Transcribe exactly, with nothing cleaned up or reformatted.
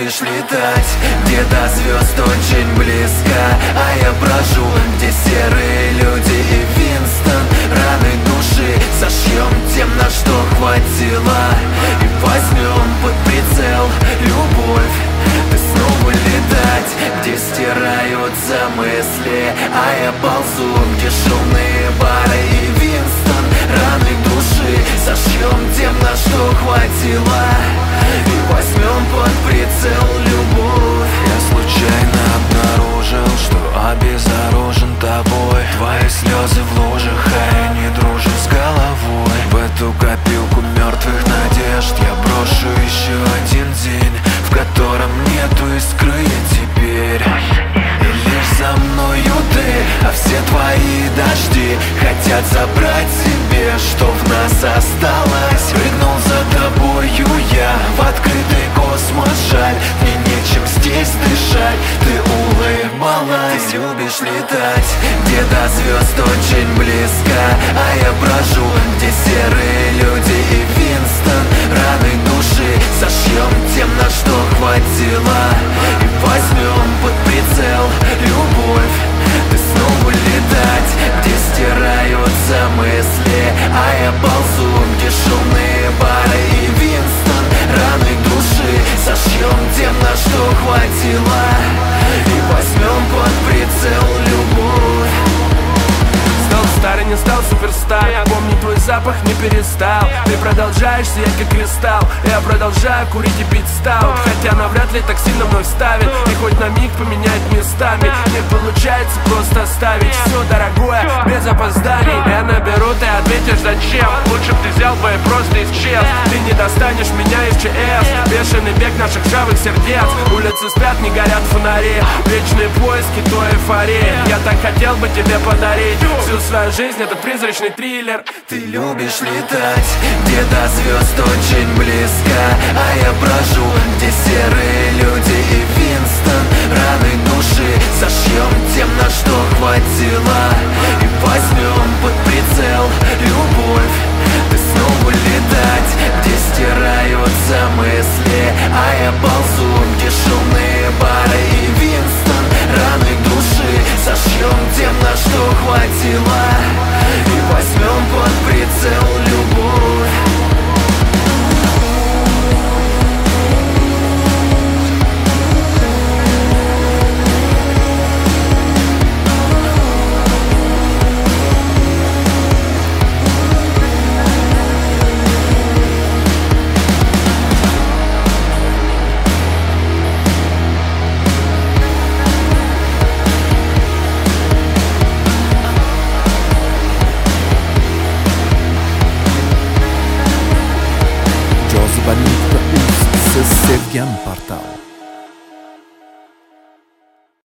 любишь летать, где до звезд очень близко, а я брожу, где серые люди и Винстон. Раны души зашьем тем, на что хватило, и возьмем под прицел любовь. Ты снова летать, где стираются мысли, а я ползу, где шумные бары и Винстон. Раны души зашьем тем, на что хватило, и возьмем под прицел любовь. Я случайно обнаружил, что обезоружен тобой. Твои слезы в лужах, а я не дружу с головой. В эту копилку мертвых надежд я брошу еще один день, в котором нету искры я теперь. И лишь за мною ты, а все твои дожди хотят забрать себе, что в нас осталось. Прыгнул за тобою я в открытый космос, жаль, мне нечем здесь дышать. Ты улыбалась. Ты любишь летать, где до звезд очень близко, а я брожу, где серые люди и Винстон. Раны души зашьем тем, на что хватило, и возьмем под прицел любовь. Ты снова летать, где стираются мысли, а я ползу, где шумные бары и Винстон. Раны души зашьем тем, на что хватило, и возьмем под прицел любовь. Стал старый, не стал суперстар. Помни, твой запах не перестал. Ты продолжаешь сиять как кристалл. Я продолжаю курить и пить стаут, хотя навряд ли так сильно мной вставит, и хоть на миг поменять местами не получается просто оставить все дорогое без опозданий. Я наберу, ты ответишь зачем. Лучше б ты взял бы и просто исчез. Ты не достанешь меня из ЧС. Бешеный бег наших ржавых сердец. Улицы спят, не горят фонари. Вечные поиски той эйфории. Я так хотел бы тебе подарить всю свою жизнь, этот призрачный триллер. Ты любишь летать, где до звезд очень близко, а я брожу, где серые люди и Винстон. Раны души зашьем тем, на что хватило, и возьмем под прицел любовь. Ты снова летать, где стираются мысли, а я ползу, где шумные бары и Винстон. Раны души зашьем тем, на что хватило, и возьмем под прицел любовь. Jozibali Sevgan portal.